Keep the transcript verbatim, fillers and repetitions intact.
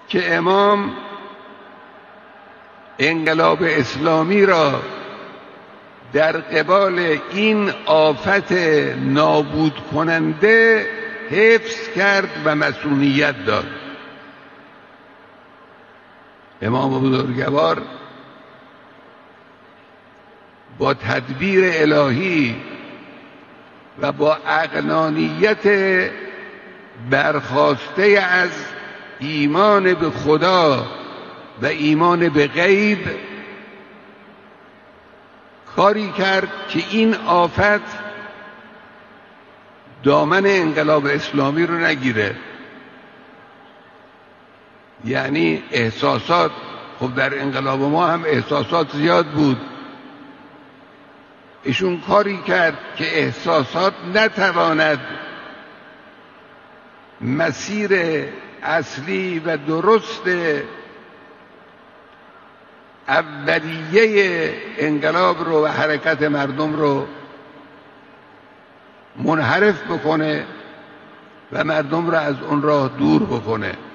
که امام انقلاب اسلامی را در قبال این آفت نابود کننده حفظ کرد و مسئولیت داد. امام بزرگوار با تدبیر الهی و با عقلانیت برخاسته از ایمان به خدا و ایمان به غیب کاری کرد که این آفت دامن انقلاب اسلامی رو نگیره. یعنی احساسات، خب در انقلاب ما هم احساسات زیاد بود، ایشون کاری کرد که احساسات نتواند مسیر اصلی و درست اولیه انقلاب رو و حرکت مردم رو منحرف بکنه و مردم رو از اون راه دور بکنه.